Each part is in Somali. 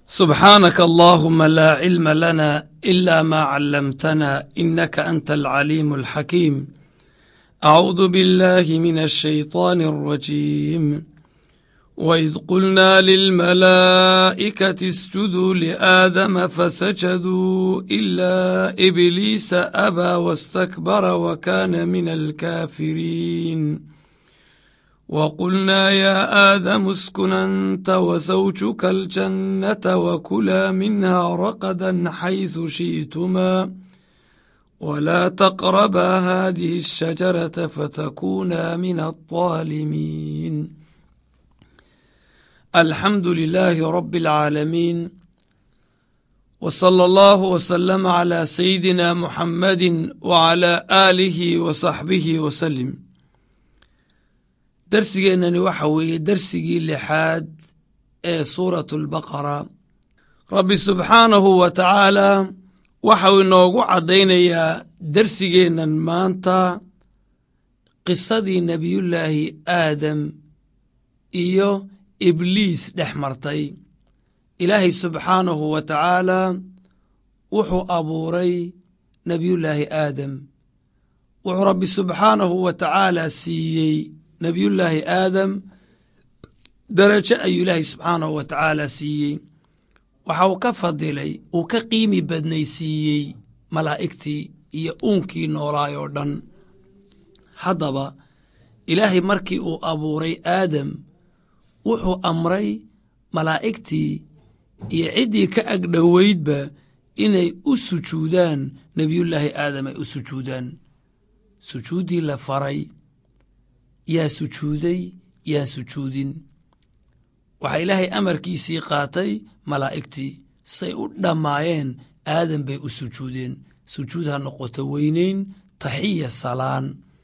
سبحانك اللهم لا علم لنا إلا ما علمتنا إنك أنت العليم الحكيم. أعوذ بالله من الشيطان الرجيم. وإذ قلنا للملائكة اسجدوا لآدم فسجدوا إلا إبليس أبى واستكبر وكان من الكافرين. وقلنا يا آدم اسكن أنت وزوجك الجنة وكلا منها رغدا حيث شئتما ولا تقربا هذه الشجرة فتكونا من الظالمين. الحمد لله رب العالمين، وصلى الله وسلم على سيدنا محمد وعلى آله وصحبه وسلم. darsigeennani waxa weeye darsigii lixaad ee suuratu albaqara. rabbi subxaanahu wa tacaalaa waxau inoogu caddaynayaa darsigeennan maanta qisadii nebiyullaahi aadam iyo ibliis dhex martay. ilaahay subxaanahu wa tacaalaa wuxuu abuuray nebiyullaahi aadam. wuxuu rabbi subxaanahu wa tacaalaa siiyey nebiyullaahi aadam darajo ayuu ilaahay subxaanahu wa tacaalaa siiyey. waxa uu ka fadilay, uu ka qiimi badnaysiiyey malaa'igtii iyo uunkii noolaay oo dhan. haddaba ilaahay markii uu abuuray aadam wuxuu amray malaa'igtii iyo ciddii ka agdhoweydba inay u sujuudaan nebiyullaahi aadam, ay u sujuudaan. sujuuddii la faray yaa sujuuday, yaa sujuudin. waxaa ilaahay amarkiisii qaatay malaa'igtii, say u dhammaayeen aadam bay u sujuudeen. sujuud ha noqoto weynayn, taxiya, salaan.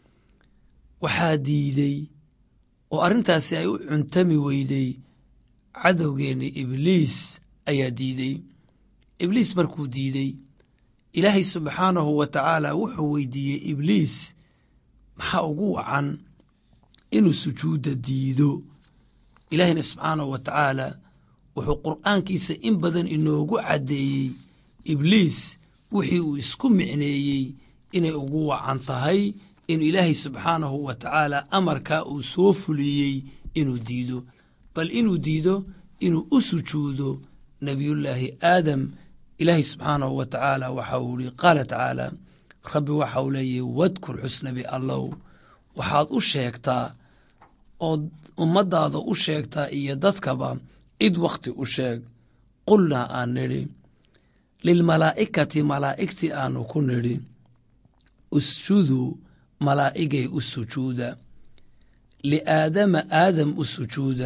waxaa diiday oo arrintaasi ay u cuntami weyday cadowgeenni ibliis ayaa diiday. ibliis markuu diiday, ilaahay subxaanahu wa tacaalaa wuxuu weydiiyey ibliis maxaa ugu wacan inuu sujuudda diido. ilaahayna subxaanahu wa tacaalaa wuxuu qur'aankiisa in badan inoogu caddeeyey ibliis wixii uu isku micneeyey inay ugu wacan tahay inuu ilaahay subxaanahu wa tacaalaa amarkaa uu soo fuliyey inuu diido, bal inuu diido inuu u sujuudo nebiyullaahi aadam. ilaahay subxaanahu wa tacaalaa waxa uu ihi qaala tacaalaa, rabbi waxa uu leeyahy wadkur xusnabi allow, waxaad u sheegtaa ood ummaddaada u sheegtaa iyo dadkaba cid wakhti u sheeg. qulnaa aan nidhi lilmalaa'ikati malaa'igtii aanu ku nidhi usjuduu malaa'igay u sujuuda, liaadama aadam u sujuuda.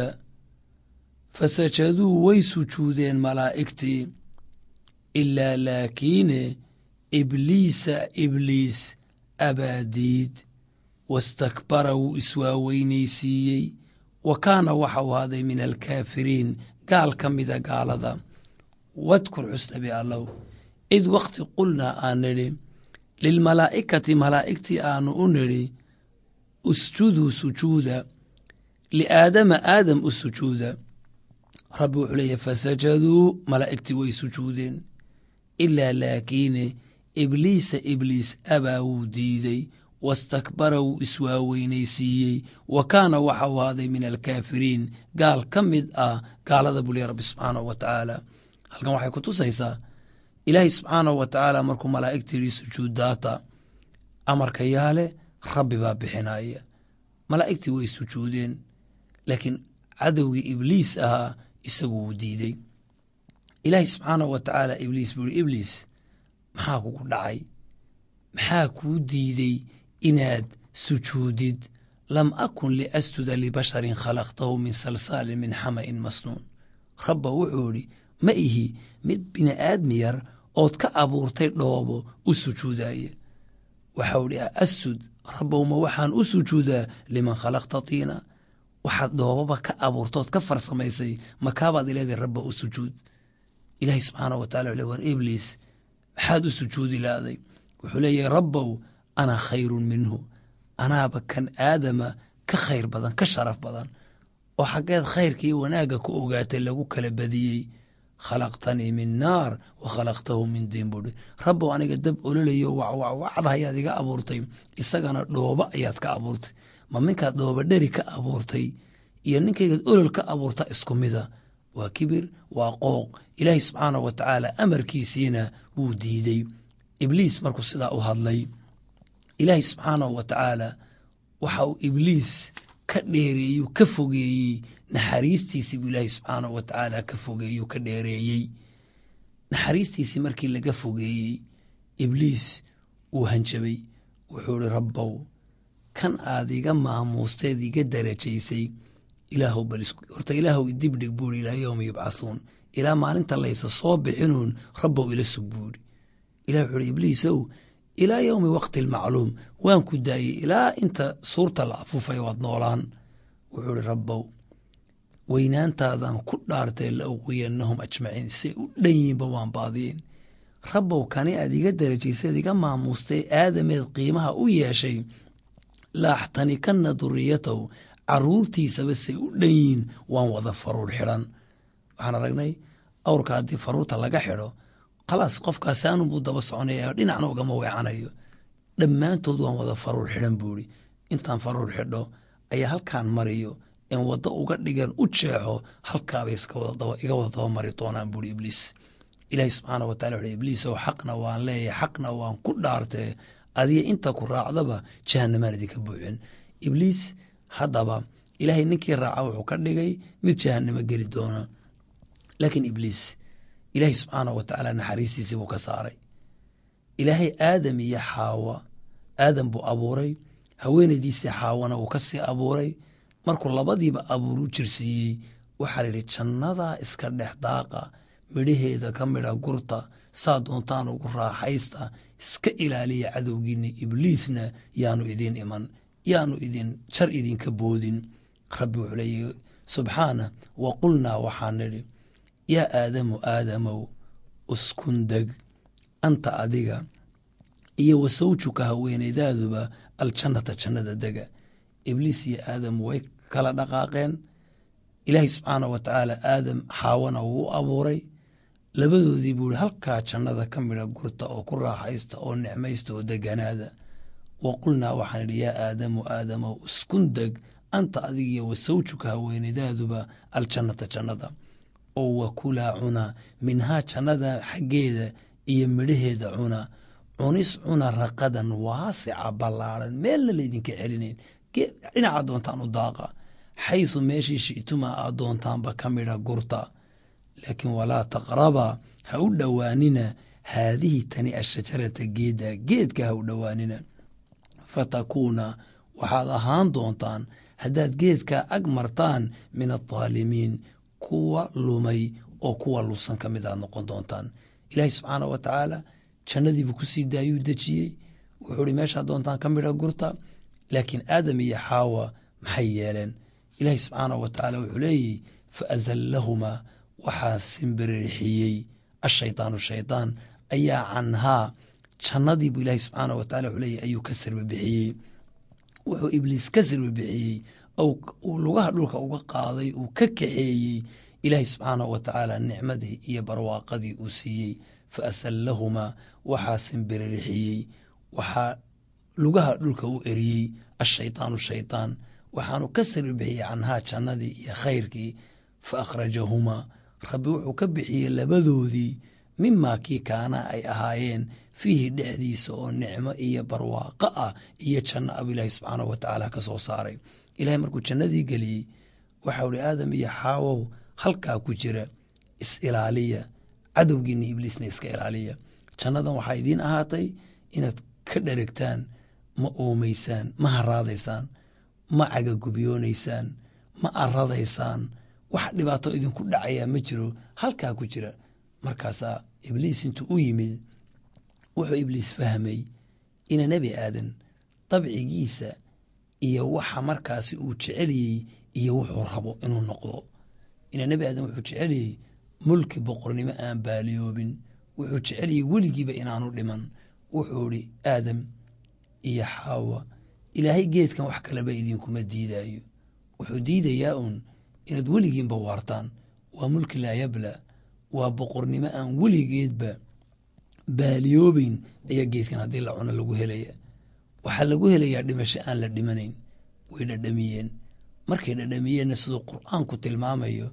fasajaduu way sujuudeen malaa'igtii, ilaa laakiine ibliisa ibliis abaadiid wastakbara wuu iswaaweynaysiiyey, wa kaana waxa uu ahaaday min alkaafiriin gaal ka mida gaalada. wadkur xusnabi allow, cid wakhti qulnaa aan nidhi lilmalaa'ikati malaa'igtii aanu u nidhi usjuduu sujuuda, liaadama aadam u sujuuda. rabbi wuxuu leeyahy fasajaduu malaa'igtii way sujuudeen, ilaa laakiine ibliisa ibliis abaa wuu diiday, wastakbara wuu iswaaweynaysiiyey, wa kaana waxa uu ahaaday min alkaafiriin gaal ka mid ah gaalada buu leeyahy rabbi subxaanahu wa tacaala. halkan waxay ku tusaysaa ilaahay subxaanahu wa tacaala markuu malaa'igta yidhi sujuuddaata, amarka yaale rabbi baa bixinaya. malaa'igtii way sujuudeen, laakiin cadowgii ibliis ahaa isagu wuu diidey. ilaahay subxaanahu wa tacaala ibliis buu yihi, ibliis maxaa kugu dhacay? maxaa kuu diidey inaad sujuudid? lam akun liasjuda libasharin khalaqtahu min salsaalin min xama'in masnuun. rabba wuxuu idhi ma ihi mid bini'aadmi yar ood ka abuurtay dhoobo u sujuudaya. waxau idhi asjud rabbowma waxaan u sujuudaa liman khalaqta tiina, waxaad dhoobaba ka abuurtood ka farsamaysay makaabaad ileedahay rabba u sujuud. ilaahay subxaanahu wa tacala wuxuu le war ibliis maxaad u sujuudi laaday? wuxuu leeyahay rabbow anaa khayrun minhu, anaaba kan aadama ka khayr badan, ka sharaf badan. oo xaggeed khayrka iyo wanaagga ku ogaatay lagu kala badiyey. khalaqtanii min naar wa khalaqtahu min diin buuhi rabbow aniga dab ololayo wacwacwacda ayaad iga abuurtay isagana dhooba ayaad ka abuurtay ma minkaad dhooba dheri ka abuurtay iyo ninkaygaad olol ka abuurta isku mida waa kibir waa qooq ilaahay subxaanahu wa tacaala amarkiisiina wuu diiday ibliis markuu sidaa u hadlay ilaahay subxaanahu wa tacaala waxa uu ibliis ka dheereeyu ka fogeeyey naxariistiisii buu ilaahay subxaanahu wa tacaala ka fogeeyuu ka dheereeyey naxariistiisii markii laga fogeeyey ibliis uu hanjabay wuxuu ihi rabbow kan aad iga maamuusteed iga darajaysay ilaahow horta ilaahow dibdhig buuri ilaa yowma yubcathuun ilaa maalinta laysa soo bixinuun rabbow ila sug buuri ilah wuxuu ihi ibliisow ilaa yowmi waqti almacluum waan ku daayey ilaa inta suurta la afuufay waad noolaan wuxuu ihi rabbow weynaantaadan ku dhaartay la uqiyannahum ajmaciin say u dhan yiinba waan baadiyin rabbow kani aad iga darajaysaed iga maamuustay aadameed qiimaha u yeeshay la axtanikanna duriyatahu caruurtiisaba say u dhan yiin waan wada faruur xidhan waxaan aragnay awrka haddii faruurta laga xidho khalaas qofkaas saanunbuu daba soconaya dhinacna ugama weecanayo dhammaantood waan wada faruur xidhan buuri intaan faruur xidho ayaa halkaan mariyo en waddo uga dhigan u jeexo halkaabay iga wada daba mari doonaan buuri ibliis ilaahi subxaana wa tacala wuxu ibliisow xaqna waan leeyahay xaqna waan ku dhaartee adiga inta ku raacdaba jahannamaan idinka buuxin ibliis haddaba ilaahay ninkii raaca wuxuu ka dhigay mid jahannamo geli doona laakiin ibliis ilaahay subxaanahu wa tacaala naxariistiisii buu ka saaray ilaahay aadam iyo xaawa aadam buu abuuray haweenaydiisii xaawana wuu ka sii abuuray markuu labadiiba abuur u jirsiiyey waxaa la yidhi jannadaa iska dhex daaqa midhaheeda ka midha gurta saa doontaan ugu raaxaysta iska ilaaliya cadowgiinna ibliisna yaanu idiin iman yaanu idin jar idinka boodin rabbi wuxuu leeyahy subxaana wa qulnaa waxaan nidhi yaa aadamu aadamow uskun deg anta adiga iyo wa sawjuka haweenaydaaduba aljannata jannada dega ibliis iyo aadam way kala dhaqaaqeen ilaahay subxaanah wa tacaala aadam xaawana wuu u abuuray labadoodii buu ihi halkaa jannada ka midha gurta oo ku raaxaysta oo nicmaysta oo deganaada wa qulnaa waxaan idhi yaa aadamu aadamow uskun deg anta adigiyo wa sawjuka haweenaydaaduba aljannata jannada oo wa kulaa cuna minhaa jannada xaggeeda iyo midhaheeda cuna cunis cuna raqadan waasica ballaaran meelna laydinka celinayn dhinaca doontaan u daaqa xaysu meeshii shi'tuma aad doontaanba ka midha gurta laakiin walaa taqraba ha u dhowaanina haadihi tani ashajarata geedka ha u dhowaanina fatakuuna waxaad ahaan doontaan haddaad geedkaa ag martaan min aldaalimiin kuwa lumay oo kuwa lusan ka mid aad noqon doontaan ilaahay subxaanah wa tacaala jannadiibuu ku sii daayuu dejiyey wuxuu ihi meeshaad doontaan ka midha gurta laakiin aadam iyo xaawa maxay yeeleen ilaahay subxaanah wa tacaala wuxuu leeyihi fa azallahumaa waxaa simbiririxiyey ashaydaanu shaydaan ayaa canhaa jannadii buu ilaahay subxaanah wa tacala wuxuu leeyahy ayuu ka sirbibixiyey wuxuu ibliis ka sirbibixiyey uu lugaha dhulka uga qaaday uu ka kaxeeyey ilaahay subxaanahu wa tacaala nicmadii iyo barwaaqadii uu siiyey fa asallahumaa waxaa simbiririxiyey waxaa lugaha dhulka u eriyey ashaydaanu shaydaan waxaanu ka sirbibixiyey canhaa jannadii iyo khayrkii fa akhrajahumaa rabbi wuxuu ka bixiyey labadoodii mimaa kii kaana ay ahaayeen fiihi dhexdiisa oo nicmo iyo barwaaqo ah iyo janno abu ilaahi subxaanahu wa tacaala ka soo saaray ilahay markuu jannadii geliyey waxau ihi aadam iyo xaawow halkaa ku jira is-ilaaliya cadowgiinna ibliisna iska ilaaliya jannadan waxaa idiin ahaatay inaad ka dheregtaan ma oomaysaan ma haraadaysaan ma cagagubiyoonaysaan ma aradaysaan wax dhibaato idinku dhacayaa ma jiro halkaa ku jira markaasaa ibliis intuu u yimid wuxuu ibliis fahmay ina nebi aadan dabcigiisa iyo waxa markaasi uu jeceliyey iyo wuxuu rabo inuu noqdo ina nebi aadan wuxuu jeceliyey mulki boqornimo aan baaliyoobin wuxuu jeceliyey weligiiba inaanu dhiman wuxuu idhi aadam iyo xaawa ilaahay geedkan wax kaleba idinkuma diidaayo wuxuu diidayaa uun inaad weligiinba waartaan waa mulki laa yabla waa boqornimo aan weligeedba baaliyoobeyn ayaa geedkan haddii la cuno lagu helaya. waxaa lagu helayaa dhimasho aan la dhimanayn. way dhadhamiyeen. markay dhadhamiyeenna siduu qur'aanku tilmaamayo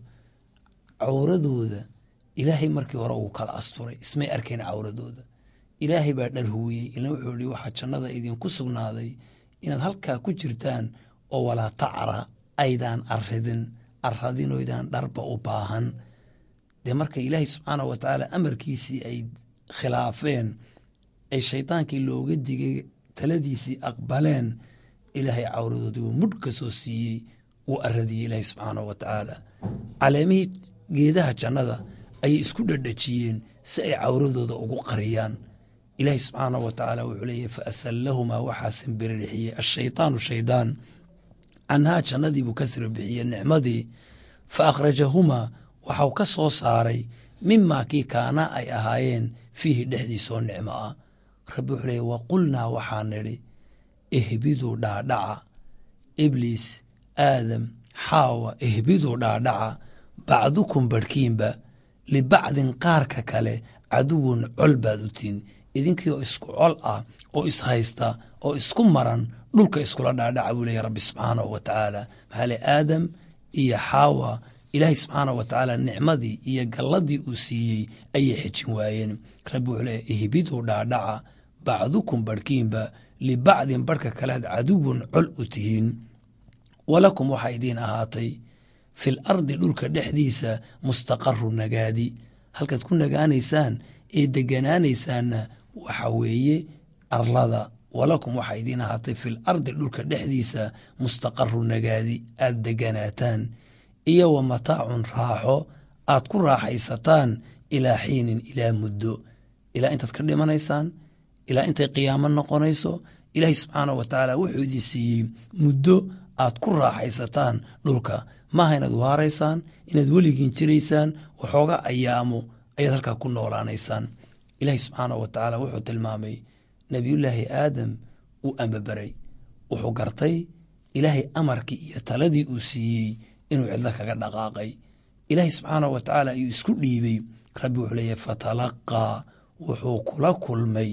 cawradooda ilaahay markii hore uu kala asturay, ismay arkayn cawradooda. ilaahay baa dhar huwiyey. ila wuxuu ihi waxaa jannada idinku sugnaaday inaad halkaa ku jirtaan oo walaa tacra aydaan arradinoydaan dharba u baahan. dee marka ilaahay subxaanahu wa tacaala amarkiisii ay khilaafeen, ay shaydaankii looga digay taladiisii aqbaleen, ilaahay cawradoodii wuu mudh ka soo siiyey, wuu arradiyey ilaahay subxaanahu wa tacaala. caleemihii geedaha jannada ayay isku dhadhajiyeen si ay cawradooda ugu qariyaan. ilaahay subxaanahu wa tacaala wuxuu leeyahy fa asallahumaa waxaa simbirixiyey ashaydaanu shaydaan canhaa jannadii buu ka sirbixiyey nicmadii. fa akhrajahumaa waxau ka soo saaray mimaa kii kaanaa ay ahaayeen fiihi dhexdiisoo nicmo ah. rabbi wuxuu leeyahy wa qulnaa waxaa nidhi ihbiduu dhaadhaca, ibliis, aadam, xaawa, ihbiduu dhaadhaca, bacdukum barhkiinba libacdin qaarka kale caduwun col baad u tihin. idinkii oo isku col ah oo ishaysta oo isku maran dhulka iskula dhaadhaca buu leeyahy rabbi subxaanahu wa tacaala. maxaa le aadam iyo xaawa ilaahay subxaanahu wa tacaala nicmadii iyo galladii uu siiyey ayay xejin waayeen. rabbi wuxuu leeyahy ihbiduu dhaadhaca, bacdukum barhkiinba libacdin barhka kalead caduwun col u tihiin. walakum waxaa idiin ahaatay fil ardi dhulka dhexdiisa mustaqaru nagaadi. halkaad ku nagaanaysaan ee deganaanaysaanna waxa weeye arlada. walakum waxaa idiin ahaatay fil ardi dhulka dhexdiisa mustaqaru nagaadi aad deganaataan, iyo wa mataacun raaxo aad ku raaxaysataan ilaa xiinin ilaa muddo, ilaa intaad ka dhimanaysaan, ilaa intay qiyaamo noqonayso. ilaahay subxaanahu wa tacaala wuxuu idin siiyey muddo aad ku raaxaysataan dhulka. maaha inaad waaraysaan, inaad weligiin jiraysaan, waxooga ayaamo ayaad halkaa ku noolaanaysaan. ilaahay subxaanahu wa tacaala wuxuu tilmaamay nebiyullaahi aadam uu ambabaray, wuxuu gartay ilaahay amarkii iyo taladii uu siiyey inuu cidlo kaga dhaqaaqay. ilaahay subxaanahu wa tacaala ayuu isku dhiibey. rabbi wuxuu leeyahy fatalaqaa wuxuu kula kulmay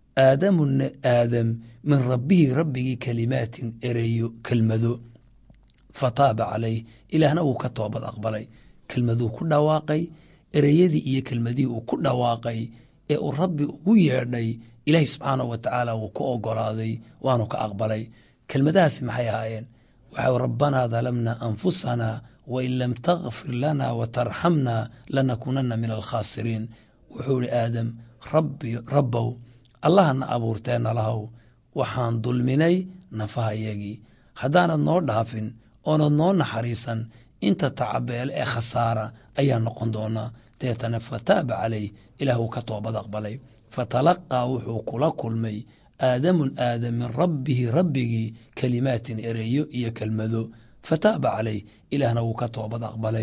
aadam min rabbihi rabbigii kalimaatin ereyo kelmado. fataaba calayh ilaahna wuu ka toobad aqbalay. kelmaduu ku dhawaaqay, ereyadii iyo kelmadihii uu ku dhawaaqay ee uu rabbi ugu yeedhay ilaahay subxaanahu wa tacaala wuu ku ogolaaday waanu ka aqbalay. kelmadahaasi maxay ahaayeen? waxau rabbanaa dalamna anfusanaa wain lam takfir lana watarxamna lanakunana min alkhaasiriin. wuxuu ihi aadam, rabbow allahana abuurteenna lahow waxaan dulminay nafahayagii, haddaanad noo dhaafin oonad noo naxariisan inta tacabeele ee khasaara ayaa noqon doonaa. deetana fataaba calayh ilaah wuu ka toobad aqbalay. fatalaqaa wuxuu kula kulmay aadamun aadam min rabbihi rabbigii kalimaatin ereyo iyo kelmado. fataaba calayh ilaahna wuu ka toobad aqbalay.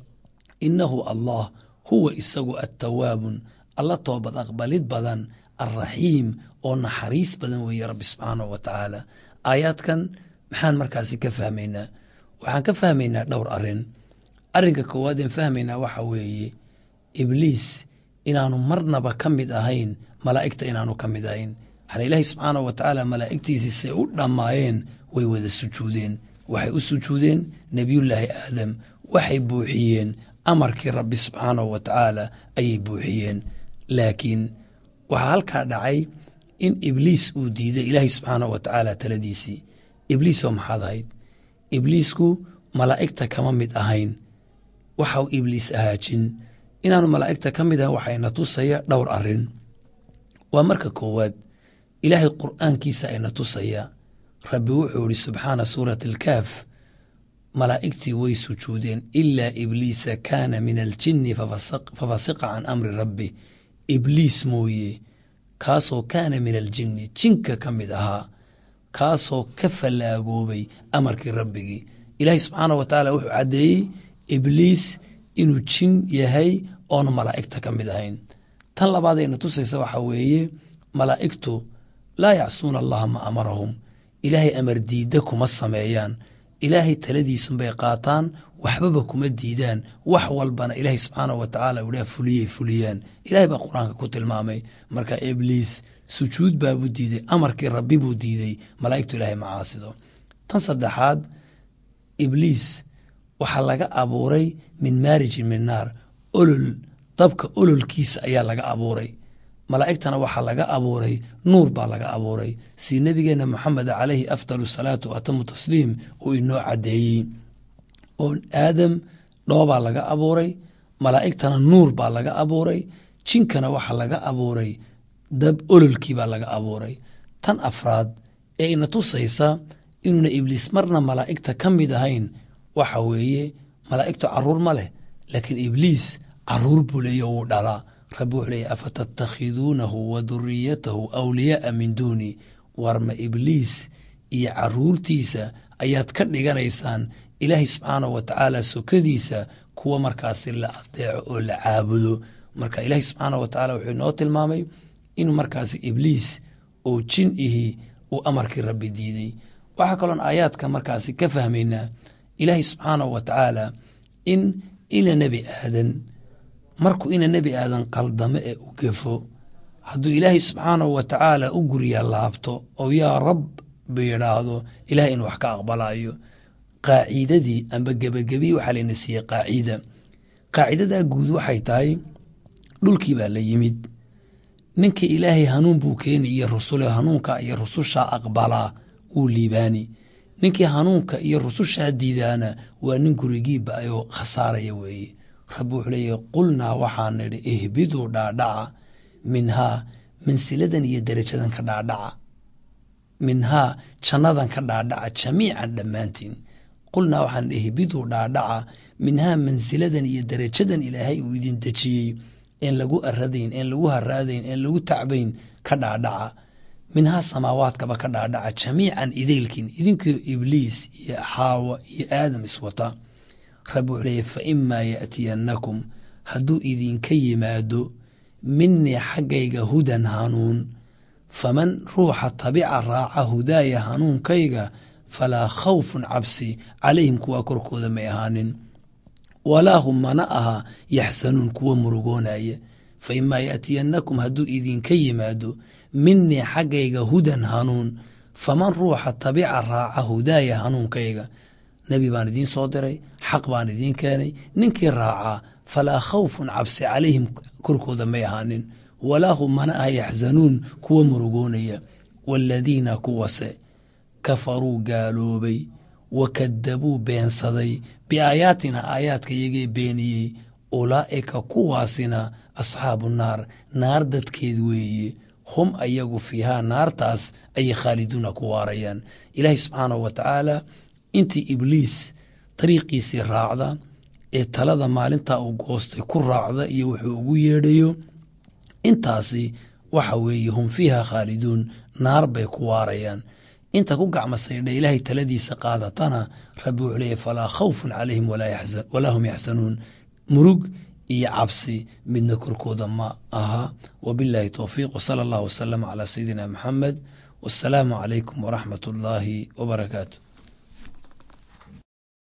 innahu allah huwa isagu attawaabun alla toobad aqbalid badan, alraxiim oo naxariis badan weeye rabbi subxaanahu wa tacaala. aayaadkan maxaan markaasi ka fahmaynaa? waxaan ka fahmaynaa dhowr arrin. arrinka koowaadeen fahmaynaa waxa weeye ibliis inaanu marnaba ka mid ahayn malaa'igta, inaanu ka mid ahayn. waxaana ilaahay subxaanahu wa tacaala malaa'igtiisii say u dhammaayeen way wada sujuudeen. waxay u sujuudeen nebiyullaahi aadam, waxay buuxiyeen amarkii rabbi subxaanahu wa tacaala ayay buuxiyeen. laakiin waxaa halkaa dhacay in ibliis uu diiday ilaahay subxaanahu wa tacaala taladiisii. ibliisoo maxaad ahayd? ibliisku malaa'igta kama mid ahayn. waxau ibliis ahaajin inaanu malaa'igta ka mid ahayn waxayna tusaya dhowr arrin. waa marka koowaad ilaahay qur'aankiisa ayna tusaya. rabbi wuxuu ihi subxaana suurati alkaaf, malaa'igtii way sujuudeen ilaa ibliisa kaana min aljinni fafasiqa can amri rabbi. ibliis mooye kaasoo kaana min aljinni jinka ka mid ahaa, kaasoo ka fallaagoobay amarkii rabbigii. ilaahay subxaanah wa tacaala wuxuu caddeeyey ibliis inuu jin yahay oona malaa'igta ka mid ahayn. tan labaadayna tusaysa waxaa weeye malaa'igtu laa yacsuuna allaha ma amarahum, ilaahay amar diidda kuma sameeyaan. ilaahay taladiisunbay qaataan waxbaba kuma diidaan wax walbana ilaahay subxaanahu wa tacaala uu dhaha fuliyaan ilaahay baa qur-aanka ku tilmaamay marka ibliis sujuud baabuu diiday amarkii rabbi buu diiday malaa'igtu ilaahay macaasido tan saddexaad ibliis waxaa laga abuuray min maarijin min naar olol dabka ololkiisa ayaa laga abuuray malaa'igtana waxaa laga abuuray nuur baa laga abuuray si nebigeenna moxamed calayhi afdalu salaatu wa atamu tasliim uu inoo caddeeyey oo aadam dhoobaa laga abuuray malaa'igtana nuur baa laga abuuray jinkana waxaa laga abuuray dab ololkii baa laga abuuray tan afraad ee ina tusaysa inuuna ibliis marna malaa'igta ka mid ahayn waxa weeye malaa'igtu caruur ma leh laakiin ibliis caruur buu leeya wuu dhalaa rabbi wuxuu leeya afatattakhiduunahu wa duriyatahu awliyaaa min duuni warma ibliis iyo caruurtiisa ayaad ka dhiganaysaan ilaahay subxaanahu wa tacaala sokadiisa kuwa markaasi la adeeco oo la caabudo marka ilaahay subxaanahu wa tacaala wuxuu inoo tilmaamay inuu markaasi ibliis oo jin ihi uu amarkii rabbi diiday waxaa kaloon aayaadka markaasi ka fahmaynaa ilaahay subxaanahu wa tacaala in ina nebi aadan markuu ina nebi aadan qaldamo ee u gefo hadduu ilaahay subxaanahu wa tacaala u guriya laabto oo yaa rab ba yidhaahdo ilahay inuu wax ka aqbalaayo qaacidadii amba gebagabii waxaa layna siiyey qaacidadaa guud waxay tahay dhulkii baa la yimid ninkii ilaahay hanuun buu keeni iyo rusule hanuunka iyo rusushaa aqbalaa wuu liibaani ninkii hanuunka iyo rusushaa diidaana waa nin gurigiiba ayoo khasaaraya weeye rabbi wuxuu leeyahy qulnaa waxaan nidhi ihbiduu dhaadhaca minhaa mansiladan iyo darajadan ka dhaadhaca minhaa jannadan ka dhaadhaca jamiican dhammaantiin qulnaa waxaan nidhi ihbiduu dhaadhaca minhaa mansiladan iyo darajadan ilaahay uu idin dejiyey een lagu aradayn een lagu haraadayn een lagu tacbayn ka dhaadhaca minhaa samaawaadkaba ka dhaadhaca jamiican idaylkin idinkoo ibliis iyo xaawa iyo aadam iswata rabbi wuxuu leeyahy fa imaa ya'tiyannakum hadduu idinka yimaado minii xaggayga hudan hanuun faman ruuxa tabica raaca hudaaya hanuunkayga falaa khawfun cabsi calayhim kuwaa korkooda may ahaanin walaa hum mana aha yaxsanuun kuwa murugoonaya fa imaa ya'tiyannakum hadduu idinka yimaado minii xaggayga hudan hanuun faman ruuxa tabica raaca hudaaya hanuunkayga nebi baan idiin soo diray xaq baan idiin keenay ninkii raacaa falaa khawfun cabsi calayhim korkooda may ahaanin walaa hum mana aha yaxsanuun kuwa murugoonaya waaladiina kuwase kafaruu gaaloobay wa kadabuu beensaday biaayaatina aayaadka iyagee beeniyey ulaa'ika kuwaasina asxaabu naar dadkeed weeye hum ayagu fiihaa naartaas ayay khaaliduuna ku waarayaan ilaahay subxaanahu wa tacaala intii ibliis dariiqiisii raacda ee talada maalintaa uu goostay ku raacda iyo wuxuu ugu yeedhayo intaasi waxa weeye hum fiihaa khaaliduun naar bay ku waarayaan inta ku gacmasaydha ilaahay taladiisa qaadatana rabbi wuxuu leeyahy falaa khawfun calayhim walaa hum yaxsanuun murug iyo cabsi midna korkooda ma aha wabilaahi towfiiq wsala allah wasalam calaa sayidina maxamed wassalaamu calaykum waraxmat ullaahi wabarakaatu